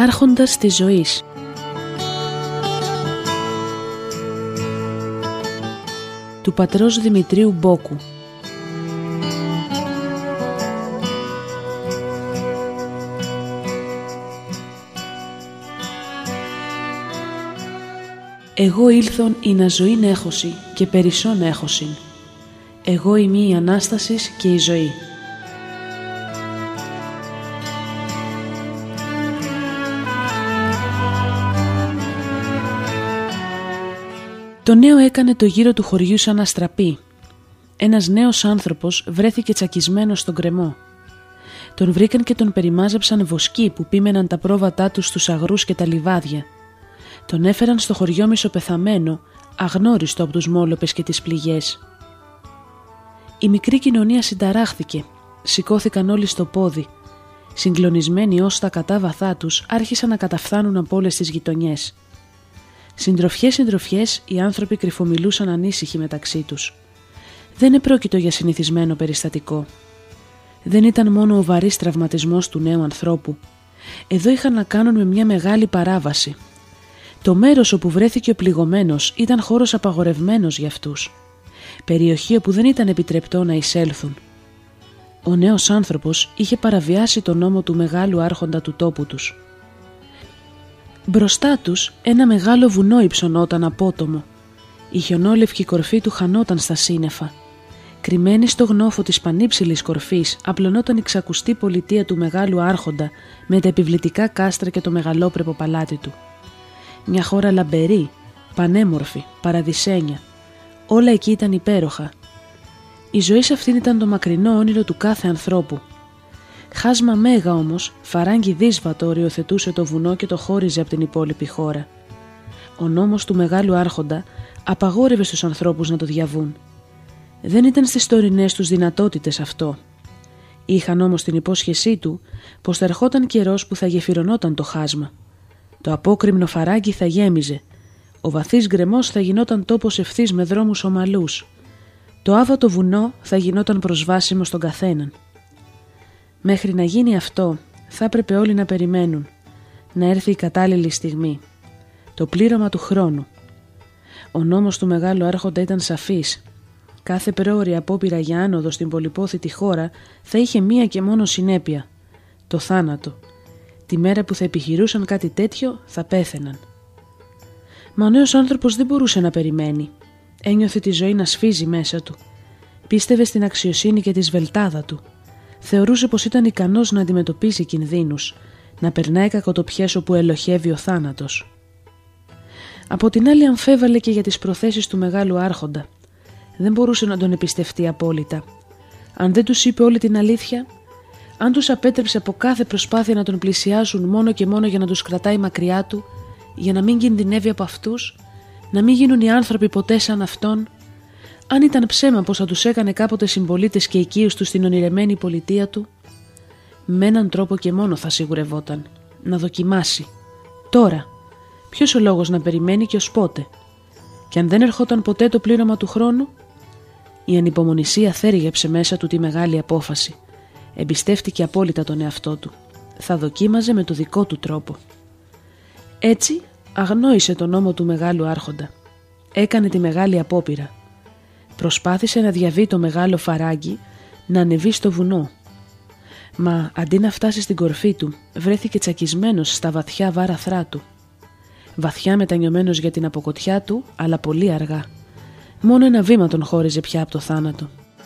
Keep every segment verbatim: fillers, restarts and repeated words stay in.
Άρχοντας της ζωής. Του πατρός Δημητρίου Μπόκου. Εγώ ήλθον η να ζωήν έχωση και περισσόν έχωσιν. Εγώ είμαι η Ανάστασης και η ζωή. Το νέο έκανε το γύρο του χωριού σαν αστραπή. Ένας νέος άνθρωπος βρέθηκε τσακισμένος στον κρεμό. Τον βρήκαν και τον περιμάζεψαν βοσκοί που πήμεναν τα πρόβατά τους στους αγρούς και τα λιβάδια. Τον έφεραν στο χωριό μισοπεθαμένο, αγνώριστο από τους μόλοπες και τις πληγές. Η μικρή κοινωνία συνταράχθηκε, σηκώθηκαν όλοι στο πόδι. Συγκλονισμένοι ως τα κατάβαθά τους άρχισαν να καταφθάνουν από όλες τις γειτονιές. Συντροφιές συντροφιές οι άνθρωποι κρυφομιλούσαν ανήσυχοι μεταξύ τους. Δεν επρόκειτο για συνηθισμένο περιστατικό. Δεν ήταν μόνο ο βαρύς τραυματισμός του νέου ανθρώπου. Εδώ είχαν να κάνουν με μια μεγάλη παράβαση. Το μέρος όπου βρέθηκε ο πληγωμένος ήταν χώρος απαγορευμένος για αυτούς. Περιοχή όπου δεν ήταν επιτρεπτό να εισέλθουν. Ο νέος άνθρωπος είχε παραβιάσει τον νόμο του μεγάλου άρχοντα του τόπου τους. Μπροστά τους ένα μεγάλο βουνό υψωνόταν απότομο. Η χιονόλευκη κορφή του χανόταν στα σύννεφα. Κρυμμένη στο γνώφο της πανύψηλης κορφής απλωνόταν η ξακουστή πολιτεία του μεγάλου άρχοντα με τα επιβλητικά κάστρα και το μεγαλόπρεπο παλάτι του. Μια χώρα λαμπερή, πανέμορφη, παραδεισένια. Όλα εκεί ήταν υπέροχα. Η ζωή σε αυτήν ήταν το μακρινό όνειρο του κάθε ανθρώπου. Χάσμα μέγα όμως, φαράγγι δύσβατο οριοθετούσε το βουνό και το χώριζε από την υπόλοιπη χώρα. Ο νόμος του μεγάλου άρχοντα απαγόρευε στους ανθρώπους να το διαβούν. Δεν ήταν στις τωρινές τους δυνατότητες αυτό. Είχαν όμως την υπόσχεσή του πως θα ερχόταν καιρός που θα γεφυρωνόταν το χάσμα. Το απόκρημνο φαράγγι θα γέμιζε. Ο βαθύς γκρεμός θα γινόταν τόπος ευθύς με δρόμους ομαλούς. Το άβατο βουνό θα γινόταν προσβάσιμο στον καθέναν. Μέχρι να γίνει αυτό θα έπρεπε όλοι να περιμένουν. Να έρθει η κατάλληλη στιγμή. Το πλήρωμα του χρόνου. Ο νόμος του μεγάλου άρχοντα ήταν σαφής. Κάθε πρόωρη απόπειρα για άνοδο στην πολυπόθητη χώρα θα είχε μία και μόνο συνέπεια. Το θάνατο. Τη μέρα που θα επιχειρούσαν κάτι τέτοιο θα πέθαιναν. Μα ο νέος άνθρωπος δεν μπορούσε να περιμένει. Ένιωθε τη ζωή να σφίζει μέσα του. Πίστευε στην αξιοσύνη και τη σβελτάδα του. Θεωρούσε πως ήταν ικανός να αντιμετωπίσει κινδύνους, να περνάει κακοτοπιές όπου ελοχεύει ο θάνατος. Από την άλλη αμφέβαλε και για τις προθέσεις του μεγάλου άρχοντα. Δεν μπορούσε να τον εμπιστευτεί απόλυτα. Αν δεν τους είπε όλη την αλήθεια, αν τους απέτρεψε από κάθε προσπάθεια να τον πλησιάσουν μόνο και μόνο για να τους κρατάει μακριά του, για να μην κινδυνεύει από αυτούς, να μην γίνουν οι άνθρωποι ποτέ σαν αυτόν, αν ήταν ψέμα πως θα τους έκανε κάποτε συμπολίτες και οικείους του στην ονειρεμένη πολιτεία του, με έναν τρόπο και μόνο θα σιγουρευόταν, να δοκιμάσει. Τώρα, ποιος ο λόγος να περιμένει και ως πότε? Και αν δεν ερχόταν ποτέ το πλήρωμα του χρόνου? Η ανυπομονησία θέριεψε μέσα του τη μεγάλη απόφαση. Εμπιστεύτηκε απόλυτα τον εαυτό του. Θα δοκίμαζε με το δικό του τρόπο. Έτσι αγνόησε τον νόμο του μεγάλου άρχοντα. Έκανε τη μεγάλη απόπειρα. Προσπάθησε να διαβεί το μεγάλο φαράγγι, να ανεβεί στο βουνό. Μα αντί να φτάσει στην κορφή του, βρέθηκε τσακισμένος στα βαθιά βάραθρά του. Βαθιά μετανιωμένος για την αποκοτιά του, αλλά πολύ αργά. Μόνο ένα βήμα τον χώριζε πια από το θάνατο.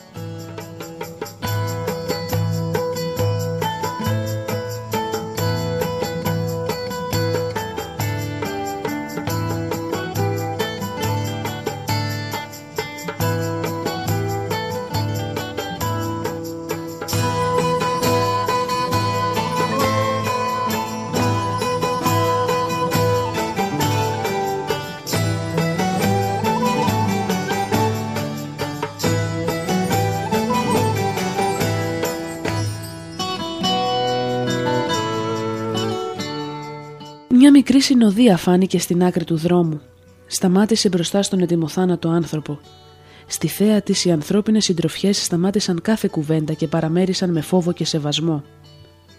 Μια μικρή συνοδεία φάνηκε στην άκρη του δρόμου. Σταμάτησε μπροστά στον ετοιμοθάνατο άνθρωπο. Στη θέα της οι ανθρώπινες συντροφιές σταμάτησαν κάθε κουβέντα και παραμέρισαν με φόβο και σεβασμό.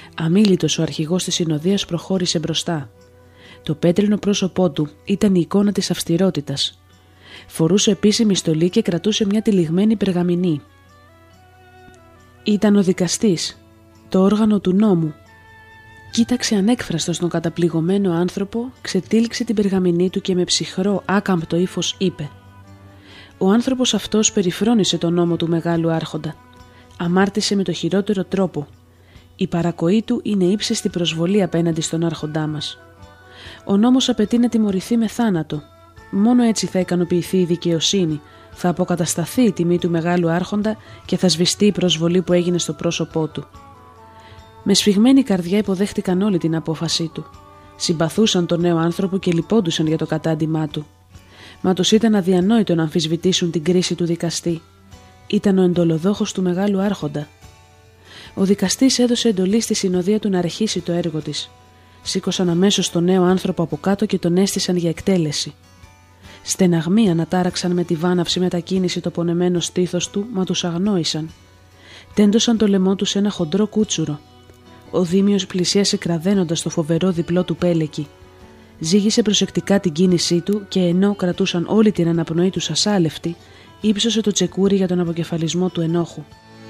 Αμίλητος ο αρχηγός της συνοδείας προχώρησε μπροστά. Το πέτρινο πρόσωπό του ήταν η εικόνα της αυστηρότητας. Φορούσε επίσημη στολή και κρατούσε μια τυλιγμένη περγαμηνή. Ήταν ο δικαστής, το όργανο του νόμου. Κοίταξε ανέκφραστος τον καταπληγωμένο άνθρωπο, ξετύλιξε την περγαμηνή του και με ψυχρό, άκαμπτο ύφος είπε: «Ο άνθρωπος αυτός περιφρόνησε τον νόμο του Μεγάλου Άρχοντα. Αμάρτησε με το χειρότερο τρόπο. Η παρακοή του είναι ύψιστη προσβολή απέναντι στον Άρχοντά μας. Ο νόμος απαιτεί να τιμωρηθεί με θάνατο. Μόνο έτσι θα ικανοποιηθεί η δικαιοσύνη, θα αποκατασταθεί η τιμή του Μεγάλου Άρχοντα και θα σβηστεί η προσβολή που έγινε στο πρόσωπό του». Με σφιγμένη καρδιά υποδέχτηκαν όλη την απόφασή του. Συμπαθούσαν τον νέο άνθρωπο και λυπόντουσαν για το κατάντημά του. Μα τους ήταν αδιανόητο να αμφισβητήσουν την κρίση του δικαστή. Ήταν ο εντολοδόχος του Μεγάλου Άρχοντα. Ο δικαστής έδωσε εντολή στη συνοδεία του να αρχίσει το έργο της. Σήκωσαν αμέσως τον νέο άνθρωπο από κάτω και τον έστησαν για εκτέλεση. Στεναγμοί ανατάραξαν με τη βάναυση μετακίνηση το πονεμένο στήθος του, μα τους αγνόησαν. Τέντωσαν το λαιμό του σε ένα χοντρό κούτσουρο. Ο Δήμιος πλησίασε κραδένοντας το φοβερό διπλό του πέλεκι. Ζήγησε προσεκτικά την κίνησή του και ενώ κρατούσαν όλη την αναπνοή τους ασάλευτη, ύψωσε το τσεκούρι για τον αποκεφαλισμό του ενόχου.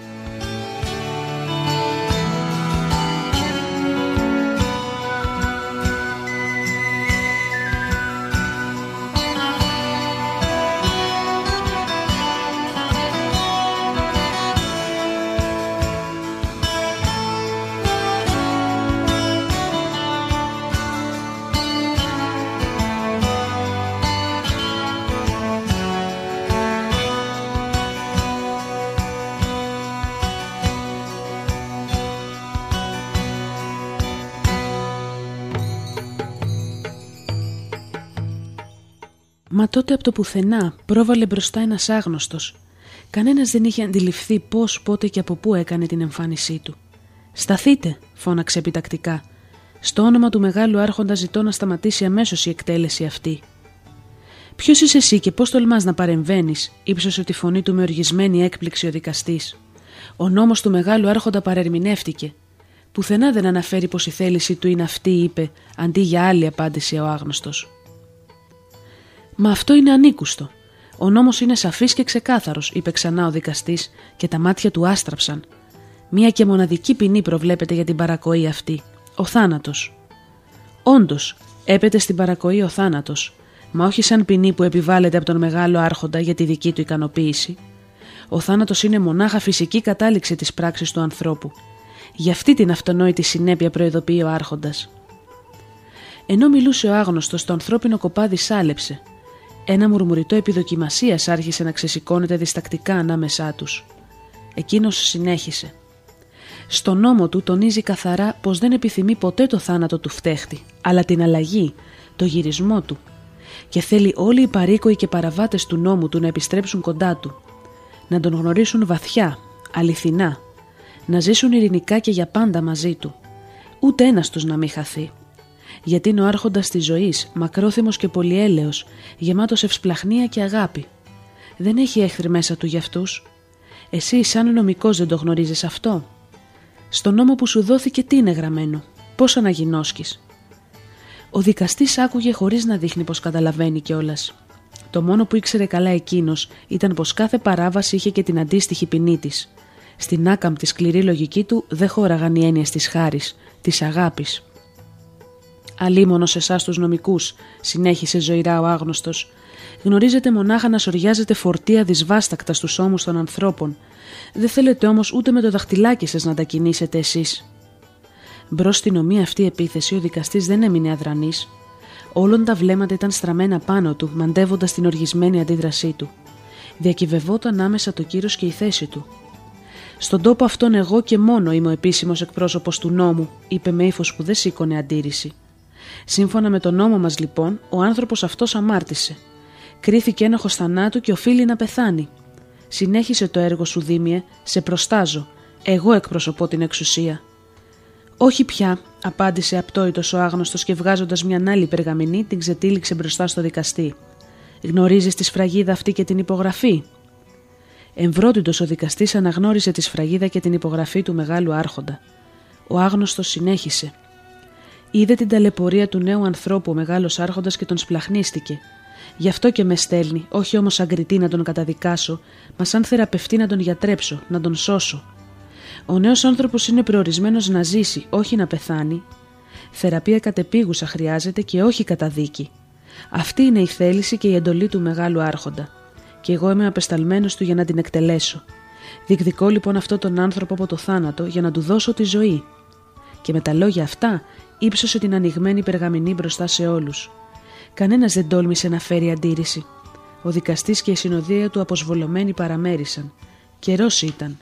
Μα τότε από το πουθενά πρόβαλε μπροστά ένας άγνωστος. Κανένας δεν είχε αντιληφθεί πώς, πότε και από πού έκανε την εμφάνισή του. «Σταθείτε», φώναξε επιτακτικά. «Στο όνομα του Μεγάλου Άρχοντα ζητώ να σταματήσει αμέσως η εκτέλεση αυτή». «Ποιος είσαι εσύ και πώς τολμάς να παρεμβαίνεις», ύψωσε τη φωνή του με οργισμένη έκπληξη ο δικαστής. «Ο νόμος του Μεγάλου Άρχοντα παρερμηνεύτηκε. Πουθενά δεν αναφέρει πως η θέληση του είναι αυτή», είπε, αντί για άλλη απάντησε ο άγνωστος. «Μα αυτό είναι ανήκουστο. Ο νόμος είναι σαφής και ξεκάθαρος», είπε ξανά ο δικαστής και τα μάτια του άστραψαν. «Μία και μοναδική ποινή προβλέπεται για την παρακοή αυτή. Ο θάνατος». «Όντως, έπεται στην παρακοή ο θάνατος, μα όχι σαν ποινή που επιβάλλεται από τον Μεγάλο Άρχοντα για τη δική του ικανοποίηση. Ο θάνατος είναι μονάχα φυσική κατάληξη της πράξης του ανθρώπου. Γι' αυτή την αυτονόητη συνέπεια προειδοποιεί ο Άρχοντας». Ενώ μιλούσε ο άγνωστος, το ανθρώπινο κοπάδι σάλεψε. Ένα μουρμουριτό επιδοκιμασίας άρχισε να ξεσηκώνεται διστακτικά ανάμεσά τους. Εκείνος συνέχισε. «Στο νόμο του τονίζει καθαρά πως δεν επιθυμεί ποτέ το θάνατο του φταίχτη, αλλά την αλλαγή, το γυρισμό του. Και θέλει όλοι οι παροίκοοι και παραβάτες του νόμου του να επιστρέψουν κοντά του, να τον γνωρίσουν βαθιά, αληθινά, να ζήσουν ειρηνικά και για πάντα μαζί του. Ούτε ένας τους να μην χαθεί. Γιατί είναι ο άρχοντας της ζωής, μακρόθυμος και πολυέλεος, γεμάτος ευσπλαχνία και αγάπη. Δεν έχει έχθροι μέσα του για αυτούς. Εσύ σαν νομικός δεν το γνωρίζεις αυτό? Στον νόμο που σου δόθηκε τι είναι γραμμένο, πώς αναγινώσκεις?» Ο δικαστής άκουγε χωρίς να δείχνει πως καταλαβαίνει κιόλας. Το μόνο που ήξερε καλά εκείνος ήταν πως κάθε παράβαση είχε και την αντίστοιχη ποινή της. Στην άκαμπτη σκληρή λογική του δεν χώραγαν οι έννοιες της χάρης, της αγάπης. «Αλίμονο σε εσάς τους νομικούς», συνέχισε ζωηρά ο άγνωστος. «Γνωρίζετε μονάχα να σωριάζετε φορτία δυσβάστακτα στους ώμους των ανθρώπων. Δεν θέλετε όμως ούτε με το δαχτυλάκι σας να τα κινήσετε εσείς». Μπρος στην ομοία αυτή επίθεση ο δικαστής δεν έμεινε αδρανής. Όλων τα βλέμματα ήταν στραμμένα πάνω του, μαντεύοντας την οργισμένη αντίδρασή του. Διακυβευόταν άμεσα το κύρος και η θέση του. «Στον τόπο αυτόν εγώ και μόνο είμαι ο επίσημος εκπρόσωπος του νόμου», είπε με ύφος που δεν σήκωνε αντίρρηση. «Σύμφωνα με τον νόμο μας λοιπόν, ο άνθρωπος αυτός αμάρτησε. Κρίθηκε ένοχος θανάτου και οφείλει να πεθάνει. Συνέχισε το έργο σου, Δήμιε, σε προστάζω. Εγώ εκπροσωπώ την εξουσία». «Όχι πια», απάντησε απτόητος ο άγνωστος και βγάζοντας μια άλλη περγαμηνή την ξετύλιξε μπροστά στο δικαστή. «Γνωρίζεις τη σφραγίδα αυτή και την υπογραφή?» Εμβρόντιτος ο δικαστής αναγνώρισε τη σφραγίδα και την υπογραφή του Μεγάλου Άρχοντα. Ο άγνωστος συνέχισε. Είδε την ταλαιπωρία του νέου ανθρώπου ο μεγάλος άρχοντας και τον σπλαχνίστηκε. Γι' αυτό και με στέλνει, όχι όμως σαν κριτή να τον καταδικάσω, μα σαν θεραπευτή να τον γιατρέψω, να τον σώσω. Ο νέος άνθρωπος είναι προορισμένος να ζήσει, όχι να πεθάνει. Θεραπεία κατεπίγουσα χρειάζεται και όχι καταδίκη. Αυτή είναι η θέληση και η εντολή του μεγάλου άρχοντα. Και εγώ είμαι απεσταλμένος του για να την εκτελέσω. Διεκδικώ λοιπόν αυτόν τον άνθρωπο από το θάνατο για να του δώσω τη ζωή. Και με τα λόγια αυτά ύψωσε την ανοιγμένη περγαμηνή μπροστά σε όλους. Κανένας δεν τόλμησε να φέρει αντίρρηση. Ο δικαστής και η συνοδεία του αποσβολωμένοι παραμέρισαν. Καιρός ήταν.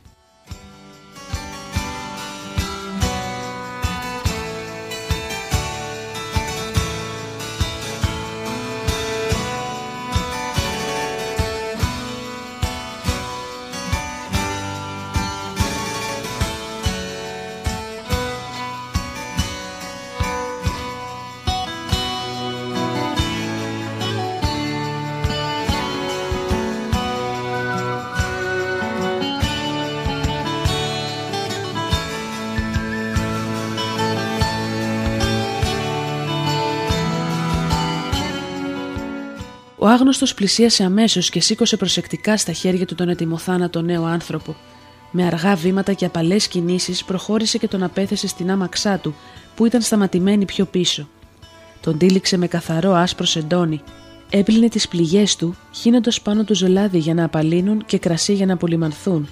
Ο άγνωστος πλησίασε αμέσως και σήκωσε προσεκτικά στα χέρια του τον ετοιμοθάνατο νέο άνθρωπο. Με αργά βήματα και απαλές κινήσεις προχώρησε και τον απέθεσε στην άμαξά του, που ήταν σταματημένη πιο πίσω. Τον τύλιξε με καθαρό άσπρο σεντόνι. Έπλυνε τις πληγές του, χύνοντας πάνω του ζελάδι για να απαλύνουν και κρασί για να απολυμανθούν.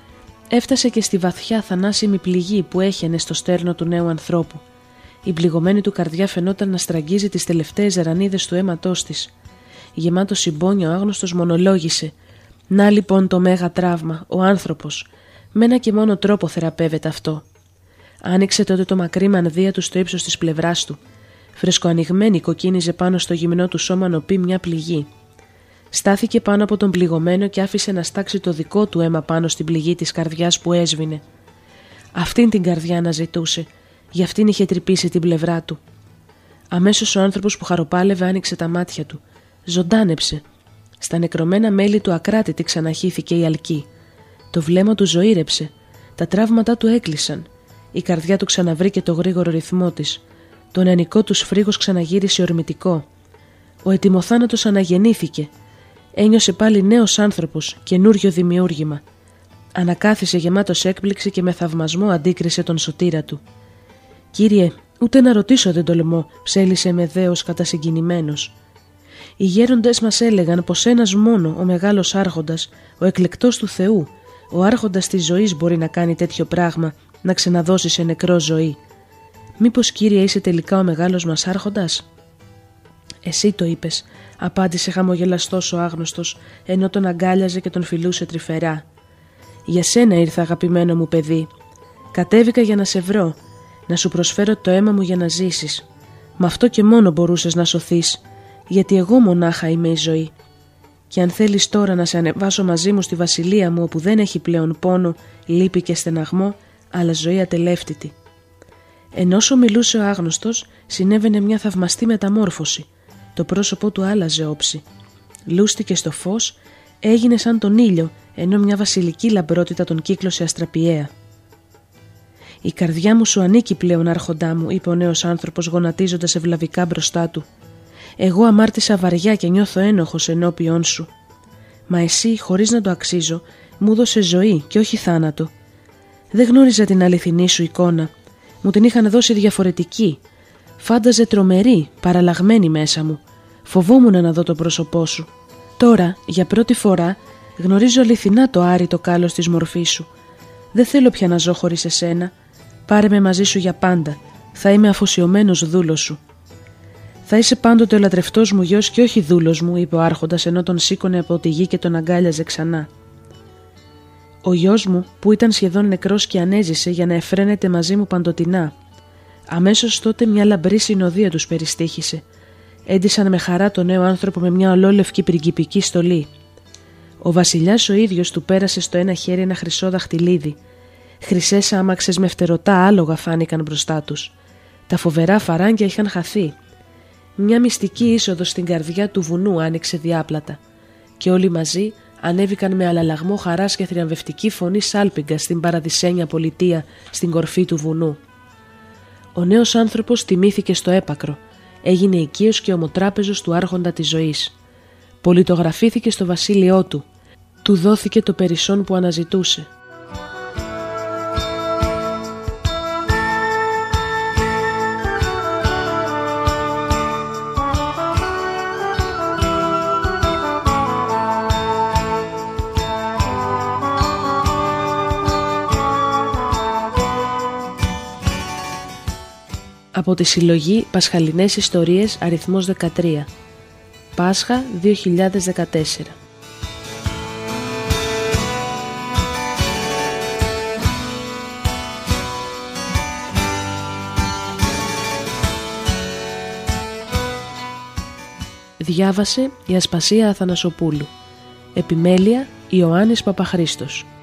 Έφτασε και στη βαθιά θανάσιμη πληγή που έχαινε στο στέρνο του νέου ανθρώπου. Η πληγωμένη του καρδιά φαινόταν να στραγγίζει τις τελευταίες ρανίδες του αίματός της. Γεμάτο συμπόνια ο άγνωστος μονολόγησε. Να λοιπόν το μέγα τραύμα, ο άνθρωπος. Με ένα και μόνο τρόπο θεραπεύεται αυτό. Άνοιξε τότε το μακρύ μανδύα του στο ύψος της πλευράς του. Φρεσκοανοιγμένη κοκκίνιζε πάνω στο γυμνό του σώμα νοπή μια πληγή. Στάθηκε πάνω από τον πληγωμένο και άφησε να στάξει το δικό του αίμα πάνω στην πληγή της καρδιάς που έσβηνε. Αυτήν την καρδιά αναζητούσε, γι' αυτήν είχε τρυπήσει την πλευρά του. Αμέσως ο άνθρωπος που χαροπάλευε άνοιξε τα μάτια του. Ζωντάνεψε. Στα νεκρωμένα μέλη του ακράτητη ξαναχύθηκε η αλκή. Το βλέμμα του ζωήρεψε. Τα τραύματά του έκλεισαν. Η καρδιά του ξαναβρήκε το γρήγορο ρυθμό της. Το νεανικό του φρίγος ξαναγύρισε ορμητικό. Ο ετοιμοθάνατος αναγεννήθηκε. Ένιωσε πάλι νέος άνθρωπος, καινούριο δημιούργημα. Ανακάθισε γεμάτος έκπληξη και με θαυμασμό αντίκρισε τον σωτήρα του. «Κύριε, ούτε να ρωτήσω δεν τολμώ», ψέλισε με δέος κατασυγκινημένος. Οι γέροντες μας έλεγαν πως ένας μόνο, ο μεγάλος άρχοντας, ο εκλεκτός του Θεού, ο άρχοντας της ζωής μπορεί να κάνει τέτοιο πράγμα, να ξαναδώσει σε νεκρό ζωή. Μήπως, κύριε, είσαι τελικά ο μεγάλος μας άρχοντας? «Εσύ το είπες», απάντησε χαμογελαστός ο άγνωστος, ενώ τον αγκάλιαζε και τον φιλούσε τρυφερά. «Για σένα ήρθα, αγαπημένο μου παιδί. Κατέβηκα για να σε βρω, να σου προσφέρω το αίμα μου για να ζήσεις. Μ' αυτό και μόνο μπορούσες να σωθείς, γιατί εγώ μονάχα είμαι η ζωή. Και αν θέλεις τώρα να σε ανεβάσω μαζί μου στη βασιλεία μου, όπου δεν έχει πλέον πόνο, λύπη και στεναγμό, αλλά ζωή ατελεύτητη». Ενώσο μιλούσε ο άγνωστος, συνέβαινε μια θαυμαστή μεταμόρφωση. Το πρόσωπό του άλλαζε όψη. Λούστηκε στο φως, έγινε σαν τον ήλιο, ενώ μια βασιλική λαμπρότητα τον κύκλωσε αστραπιαία. «Η καρδιά μου σου ανήκει πλέον, άρχοντά μου», είπε ο νέος άνθρωπος γονατίζοντας ευλαβικά μπροστά του. «Εγώ αμάρτησα βαριά και νιώθω ένοχος ενώπιον σου. Μα εσύ, χωρίς να το αξίζω, μου δώσε ζωή και όχι θάνατο. Δεν γνώριζα την αληθινή σου εικόνα. Μου την είχαν δώσει διαφορετική. Φάνταζε τρομερή, παραλλαγμένη μέσα μου. Φοβόμουν να δω το πρόσωπό σου. Τώρα, για πρώτη φορά, γνωρίζω αληθινά το άρρητο κάλος της μορφής σου. Δεν θέλω πια να ζω χωρίς εσένα. Πάρε με μαζί σου για πάντα. Θα είμαι αφοσιωμένος δούλος σου». «Θα είσαι πάντοτε ο λατρευτός μου γιος και όχι δούλος μου», είπε ο άρχοντας, ενώ τον σήκωνε από τη γη και τον αγκάλιαζε ξανά. «Ο γιος μου, που ήταν σχεδόν νεκρός και ανέζησε για να εφραίνεται μαζί μου παντοτινά». Αμέσως τότε μια λαμπρή συνοδεία τους περιστήχησε. Έντυσαν με χαρά τον νέο άνθρωπο με μια ολόλευκη πριγκιπική στολή. Ο βασιλιάς ο ίδιος του πέρασε στο ένα χέρι ένα χρυσό δαχτυλίδι. Χρυσές άμαξες με φτερωτά άλογα φάνηκαν μπροστά τους. Τα φοβερά φαράγγια είχαν χαθεί. Μια μυστική είσοδος στην καρδιά του βουνού άνοιξε διάπλατα. Και όλοι μαζί ανέβηκαν με αλλαλαγμό χαράς και θριαμβευτική φωνή σάλπιγγα στην παραδεισένια πολιτεία στην κορφή του βουνού. Ο νέος άνθρωπος τιμήθηκε στο έπακρο, έγινε οικείος και ομοτράπεζος του άρχοντα της ζωής. Πολιτογραφήθηκε στο βασίλειό του, του δόθηκε το περισσόν που αναζητούσε. Από τη συλλογή Πασχαλινές Ιστορίες αριθμός δεκατρία, Πάσχα δύο χιλιάδες δεκατέσσερα. Διάβασε η Ασπασία Αθανασοπούλου. Επιμέλεια Ιωάννης Παπαχρήστος.